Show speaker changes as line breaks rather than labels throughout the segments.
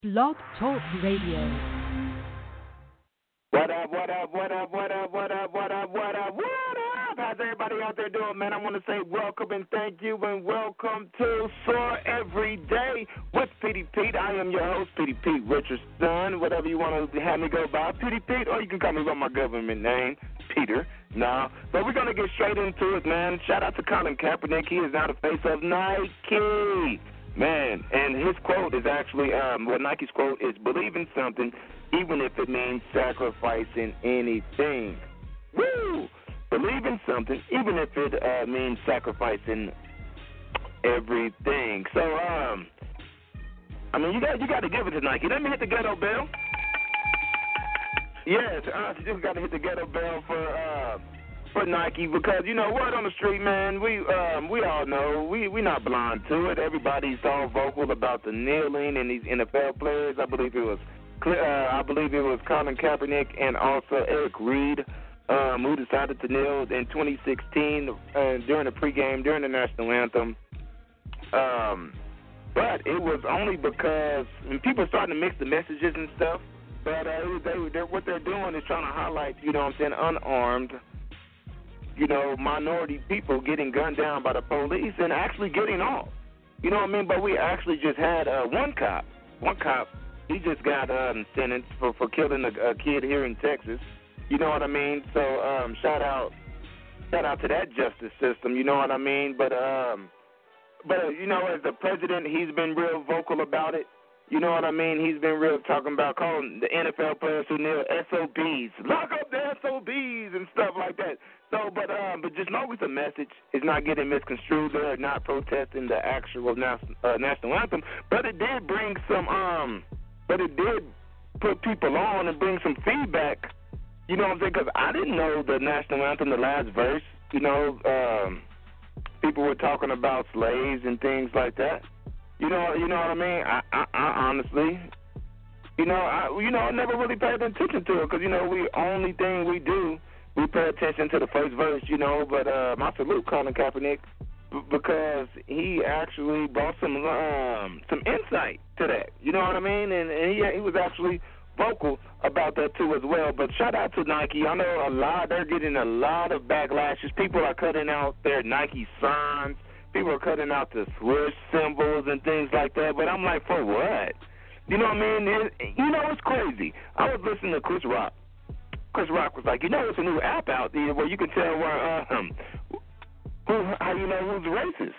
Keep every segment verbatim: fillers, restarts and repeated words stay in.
Blog Talk Radio.
What up, what up, what up, what up, what up, what up, what up, what up? How's everybody out there doing, man? I want to say welcome and thank you and welcome to Soar Every Day with Petey Pete. I am your host, Petey Pete Richardson, whatever you want to have me go by, Petey Pete, or you can call me by my government name, Peter. No, but we're going to get straight into it, man. Shout out to Colin Kaepernick. He is now the face of Nike. Man, and his quote is actually, um, well, Nike's quote is, believe in something, even if it means sacrificing anything. Woo! Believe in something, even if it uh, means sacrificing everything. So, um, I mean, you got you got to give it to Nike. Let me hit the ghetto bell. Yes, uh, you just got to hit the ghetto bell for uh, for Nike because, you know, word on the street, man, we um, we all know, we we not blind to it. Everybody's all vocal about the kneeling and these N F L players. I believe it was uh, I believe it was Colin Kaepernick and also Eric Reed, um, who decided to kneel in twenty sixteen uh, during the pregame, during the national anthem. Um, but it was only because and people starting to mix the messages and stuff. But uh, they, they're, what they're doing is trying to highlight, you know what I'm saying, unarmed, you know, minority people getting gunned down by the police and actually getting off. You know what I mean? But we actually just had uh, one cop, one cop, he just got um, sentenced for, for killing a, a kid here in Texas. You know what I mean? So um, shout out, shout out to that justice system. You know what I mean? But um, but you know, as the president, he's been real vocal about it. You know what I mean? He's been real talking about calling the N F L players who kneel S O Bs, lock up the S O Bs and stuff like that. So, but um, but just know the message is not getting misconstrued. They're not protesting the actual national, uh, national anthem, but it did bring some um, but it did put people on and bring some feedback. You know what I'm saying? Because I didn't know the national anthem, the last verse. You know, um, people were talking about slaves and things like that. You know, you know what I mean? I, I, I honestly, you know, I, you know, I never really paid attention to it because, you know, we only thing we do, we pay attention to the first verse, you know. But uh, my salute, Colin Kaepernick, b- because he actually brought some um, some insight to that. You know what I mean? And, and he he was actually vocal about that too as well. But shout out to Nike. I know a lot. They're getting a lot of backlashes. People are cutting out their Nike signs. People are cutting out the swoosh symbols and things like that, but I'm like, for what? You know what I mean? It, you know, it's crazy. I was listening to Chris Rock. Chris Rock was like, you know, it's a new app out there where you can tell where, um, who, how you know who's racist.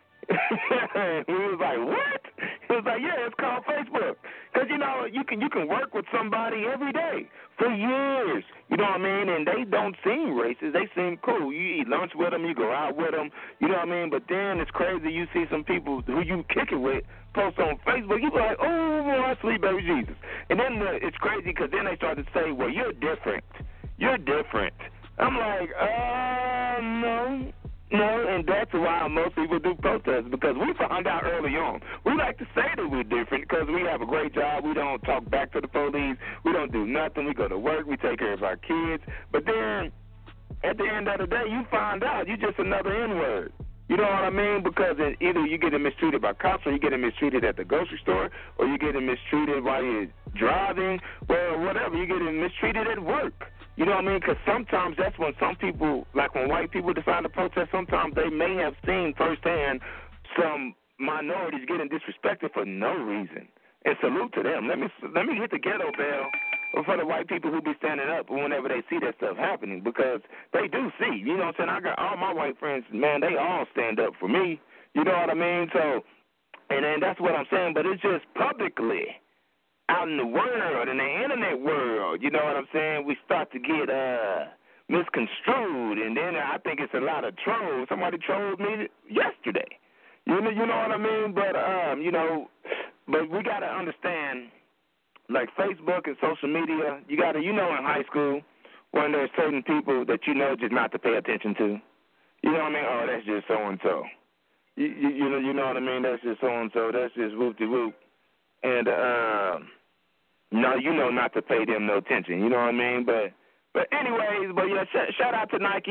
He was like, what? He was like, yeah, it's called Facebook. Because, you know, you can you can work with somebody every day for years. You know what I mean? And they don't seem racist. They seem cool. You eat lunch with them. You go out with them. You know what I mean? But then it's crazy. You see some people who you kick it with post on Facebook. You be like, oh, boy, sweet baby Jesus. And then the, it's crazy because then they start to say, well, you're different. You're different. I'm like, uh, no. No, and that's why most people do protests, because we found out early on. We like to say that we're different because we have a great job. We don't talk back to the police. We don't do nothing. We go to work. We take care of our kids. But then at the end of the day, you find out you're just another N-word. You know what I mean? Because either you're getting mistreated by cops or you're getting mistreated at the grocery store or you're getting mistreated while you're driving or whatever. You're getting mistreated at work. You know what I mean? Because sometimes that's when some people, like when white people decide to protest, sometimes they may have seen firsthand some minorities getting disrespected for no reason. And salute to them. Let me let me hit the ghetto bell for the white people who be standing up whenever they see that stuff happening, because they do see. You know what I'm saying? I got all my white friends, man, they all stand up for me. You know what I mean? So, and then that's what I'm saying, but it's just publicly out in the world, in the internet world, you know what I'm saying, we start to get uh, misconstrued, and then I think it's a lot of trolls. Somebody trolled me yesterday. You know, you know what I mean? But, um, you know, but we got to understand, like Facebook and social media, you got to, you know, in high school, when there's certain people that you know just not to pay attention to. You know what I mean? Oh, that's just so-and-so. You, you, you, know, you know what I mean? That's just so-and-so. That's just whoop-de-whoop. And, um, no, you know not to pay them no attention. You know what I mean? But, but anyways, but yeah, sh- shout out to Nike.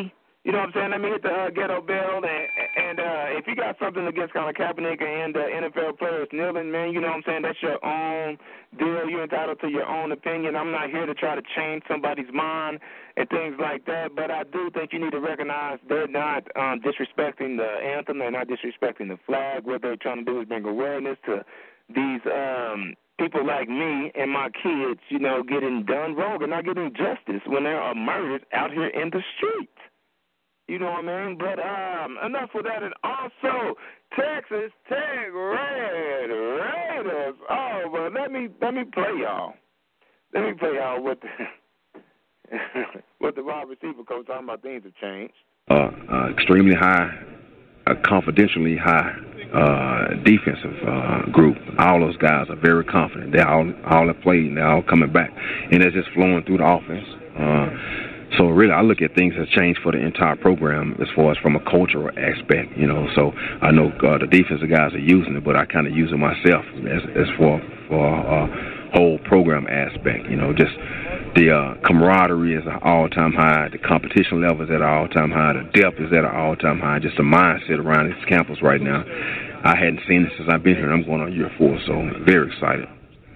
You know what I'm saying? Let me hit the uh, ghetto bell, and, and uh, if you got something against Colin Kaepernick and uh, N F L players kneeling, man, you know what I'm saying? That's your own deal. You're entitled to your own opinion. I'm not here to try to change somebody's mind and things like that, but I do think you need to recognize they're not um, disrespecting the anthem. They're not disrespecting the flag. What they're trying to do is bring awareness to these um, people like me and my kids, you know, getting done wrong and not getting justice when there are murders out here in the streets. You know what I mean? But um, enough with that. And also, Texas Tech Red Raiders. Oh, but let me let me play y'all. Let me play y'all what the what the wide receiver coach talking about. Things have changed.
Uh, uh, extremely high, uh, confidentially high uh, defensive uh, group. All those guys are very confident. They all all have played and they're all coming back, and they're just flowing through the offense. Uh, So really, I look at things that's changed for the entire program as far as from a cultural aspect, you know. So I know uh, the defensive guys are using it, but I kind of use it myself as as for for a whole program aspect, you know. Just the uh, camaraderie is at an all-time high, the competition level is at an all-time high, the depth is at an all-time high. Just the mindset around this campus right now, I hadn't seen it since I've been here. I'm going on year four, so I'm very excited.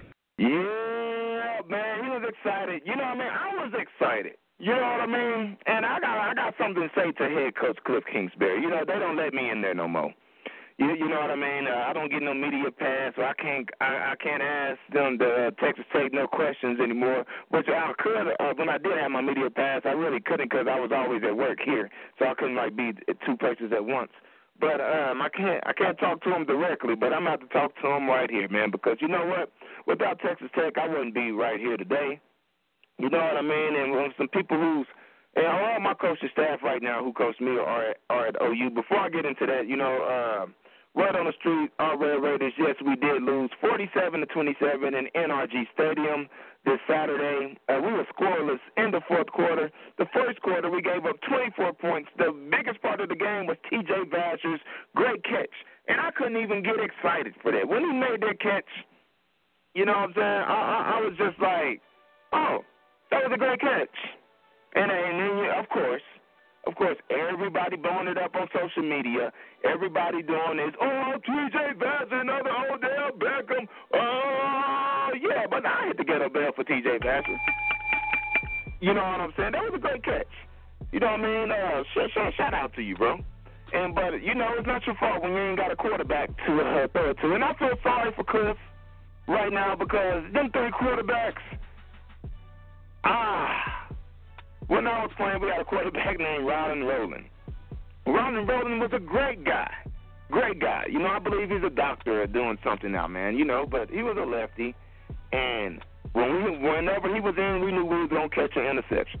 Yeah, man, he was excited. You know what I mean? I was excited. You know what I mean? And I got I got something to say to head coach Cliff Kingsbury. You know, they don't let me in there no more. You you know what I mean? Uh, I don't get no media pass, so I can't I, I can't ask them the uh, Texas Tech no questions anymore. Which I could uh, when I did have my media pass, I really couldn't because I was always at work here, so I couldn't like be at two places at once. But um, I can't I can't talk to him directly, but I'm about to talk to him right here, man. Because you know what? Without Texas Tech, I wouldn't be right here today. You know what I mean? And when some people who's, and all my coaching staff right now who coach me are, are at O U. Before I get into that, you know, uh, word on the street, our Red Raiders, yes, we did lose forty-seven to twenty-seven in N R G Stadium this Saturday. Uh, we were scoreless in the fourth quarter. The first quarter, we gave up twenty-four points. The biggest part of the game was T J Vasher's great catch. And I couldn't even get excited for that. When he made that catch, you know what I'm saying, I, I, I was just like, oh, that was a great catch. And, and then, of course, of course, everybody blowing it up on social media. Everybody doing this, oh, T J Vasher, another Odell Beckham. Oh, yeah, but I hit the ghetto bell for T J Vasher. You know what I'm saying? That was a great catch. You know what I mean? Uh, sh- sh- shout out to you, bro. And But, you know, it's not your fault when you ain't got a quarterback to uh, throw it to. And I feel sorry for Cliff right now because them three quarterbacks, Ah, when I was playing, we had a quarterback named Ronald Rowland. Ronald Rowland was a great guy, great guy. You know, I believe he's a doctor doing something now, man. You know, but he was a lefty, and when we, whenever he was in, we knew we were gonna catch an interception.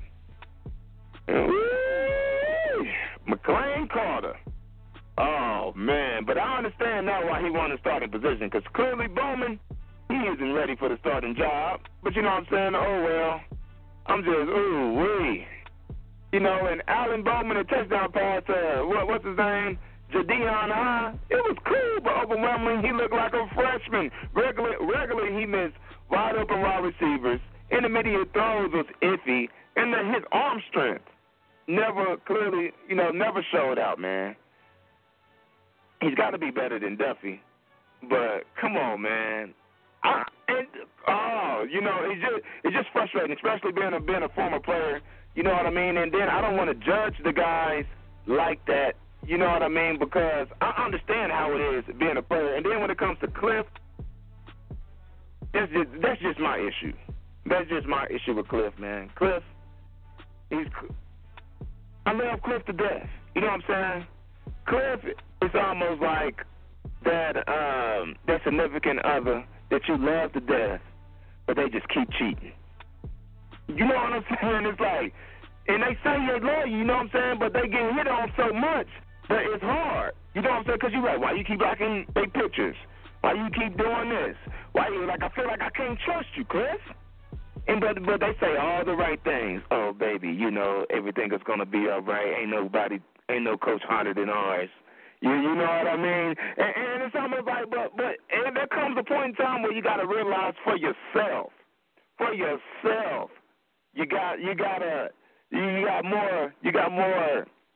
McLean Carter. Oh man, but I understand now why he won the starting position because clearly Bowman, he isn't ready for the starting job. But you know what I'm saying? Oh well. I'm just, ooh, wee. You know, and Alan Bowman, a touchdown pass, uh, what, what's his name? Jadion High. It was cool, but overwhelmingly, he looked like a freshman. Regularly, regularly he missed wide open wide receivers. Intermediate throws was iffy. And then his arm strength never clearly, you know, never showed out, man. He's got to be better than Duffy. But come on, man. I, and, oh, you know, it's just it's just frustrating, especially being a being a former player. You know what I mean? And then I don't want to judge the guys like that. You know what I mean? Because I understand how it is being a player. And then when it comes to Cliff, that's just that's just my issue. That's just my issue with Cliff, man. Cliff, he's I love Cliff to death. You know what I'm saying? Cliff is almost like that um, that significant other that you love to death, but they just keep cheating. You know what I'm saying? It's like, and they say they love you, you know what I'm saying, but they get hit on so much that it's hard. You know what I'm saying? Because you're like, why you keep liking their pictures? Why you keep doing this? Why you, like, I feel like I can't trust you, Cliff. And but, but they say all the right things. Oh, baby, you know, everything is going to be all right. Ain't nobody, ain't no coach harder than ours. You you know what I mean? And, and it's almost like, but but and there comes a point in time where you got to realize for yourself, for yourself, you got you gotta you got more you got more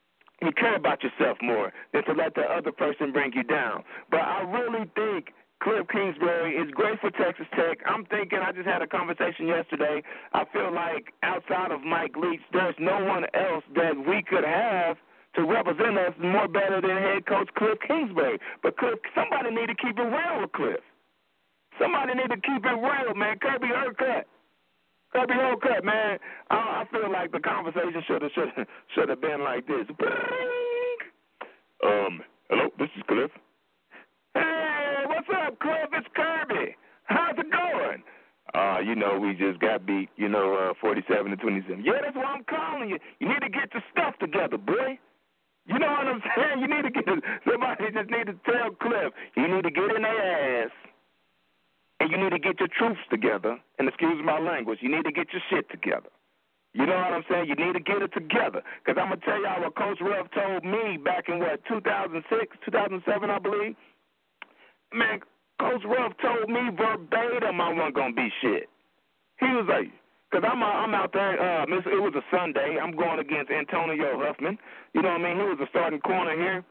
you care about yourself more than to let the other person bring you down. But I really think Cliff Kingsbury is great for Texas Tech. I'm thinking, I just had a conversation yesterday. I feel like outside of Mike Leach, there's no one else that we could have to represent us more better than head coach Cliff Kingsbury. But Cliff, somebody need to keep it real with Cliff. Somebody need to keep it real, man. Kirby Urquhart. Kirby Urquhart, man. I, I feel like the conversation should have should should have been like this. Um, hello, this is Cliff. Hey, what's up, Cliff? It's Kirby. How's it going? Uh, you know, we just got beat, you know, uh, forty-seven to twenty-seven. Yeah, that's why I'm calling you. You need to get your stuff together, boy. You know what I'm saying? You need to get, somebody just need to tell Cliff, you need to get in their ass, and you need to get your troops together. And excuse my language, you need to get your shit together. You know what I'm saying? You need to get it together. Because I'm going to tell y'all what Coach Ruff told me back in, what, two thousand six, two thousand seven, I believe? Man, Coach Ruff told me verbatim I wasn't going to be shit. He was like, because I'm, I'm out there, uh, it was a Sunday. I'm going against Antonio Huffman. You know what I mean? He was a starting corner here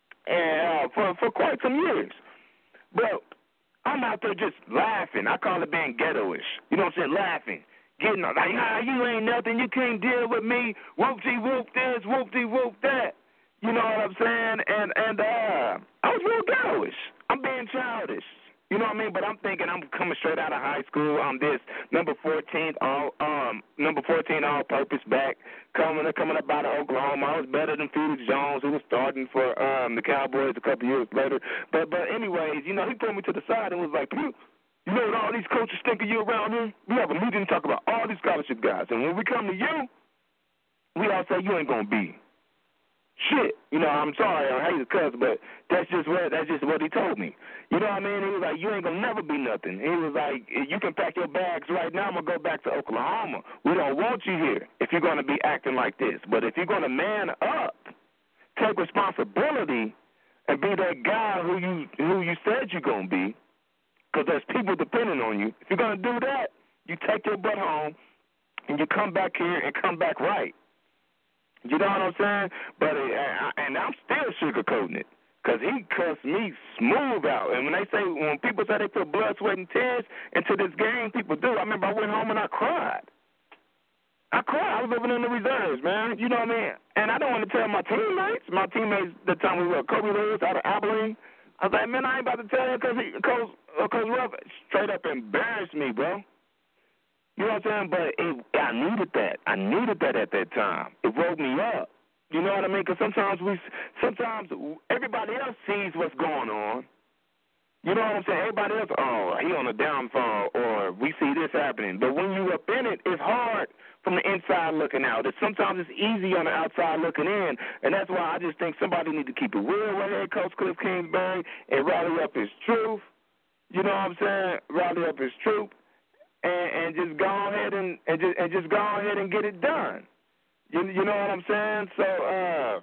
and uh, for, for quite some years. But I'm out there just laughing. I call it being ghetto-ish. You know what I'm saying? Laughing. Getting like, ah, you ain't nothing. You can't deal with me. Whoop-de-whoop this, whoop-de-whoop that. You know what I'm saying? And, and uh, I was real ghetto-ish. I'm being childish. You know what I mean? But I'm thinking I'm coming straight out of high school. I'm this number fourteen all um number fourteen all purpose back coming coming up out of Oklahoma. I was better than Felix Jones, who was starting for um the Cowboys a couple years later. But but anyways, you know, he pulled me to the side and was like, you know what all these coaches think of you around here? We have a meeting to talk about all these scholarship guys. And when we come to you, we all say you ain't gonna be shit. You know, I'm sorry, I hate to cuss, but that's just what that's just what he told me. You know what I mean? He was like, you ain't gonna never be nothing. He was like, you can pack your bags right now. I'm gonna go back to Oklahoma. We don't want you here if you're gonna be acting like this. But if you're gonna man up, take responsibility, and be that guy who you who you said you're gonna be, because there's people depending on you. If you're gonna do that, you take your butt home and you come back here and come back right. You know what I'm saying? But uh, and I'm still sugarcoating it because he cussed me smooth out. And when they say, when people say they put blood, sweat, and tears into this game, people do. I remember I went home and I cried. I cried. I was living in the reserves, man. You know what I mean? And I don't want to tell my teammates. My teammates, the time we were Kobe Lewis out of Abilene, I was like, man, I ain't about to tell you because Coach uh, Coach Ruff straight up embarrassed me, bro. You know what I'm saying? But it, I needed that. I needed that at that time. It woke me up. You know what I mean? Because sometimes we, sometimes everybody else sees what's going on. You know what I'm saying? Everybody else, oh, he on a downfall, or we see this happening. But when you up in it, it's hard from the inside looking out. It's, sometimes it's easy on the outside looking in, and that's why I just think somebody need to keep it real with head coach Cliff Kingsbury and rally up his truth. You know what I'm saying? Rally up his truth. And, and just go ahead and, and just and just go ahead and get it done. You you know what I'm saying? So uh,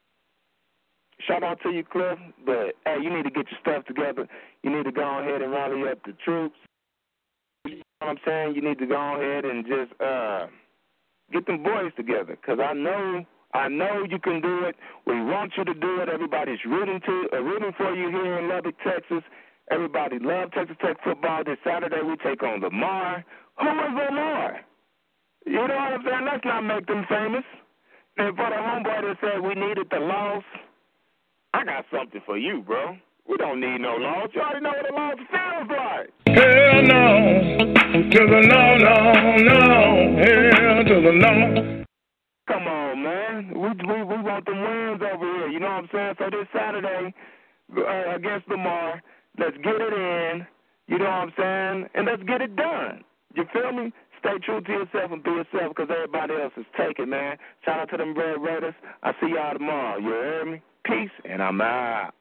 shout out to you, Cliff. But hey, you need to get your stuff together. You need to go ahead and rally up the troops. You know what I'm saying? You need to go ahead and just uh, get them boys together. Because I know I know you can do it. We want you to do it. Everybody's rooting to uh, rooting for you here in Lubbock, Texas. Everybody loves Texas Tech football. This Saturday we take on Lamar. Who is Lamar? You know what I'm saying? Let's not make them famous. And for the homeboy that said we needed the loss, I got something for you, bro. We don't need no loss. You already know what a loss feels like.
Hell no. To the no, no, no. Hell to the no.
Come on, man. We, we, we want the wins over here. You know what I'm saying? So this Saturday uh, against Lamar, let's get it in, you know what I'm saying, and let's get it done. You feel me? Stay true to yourself and be yourself because everybody else is taken, man. Shout out to them Red Raiders. I'll see y'all tomorrow. You heard me? Peace, and I'm out.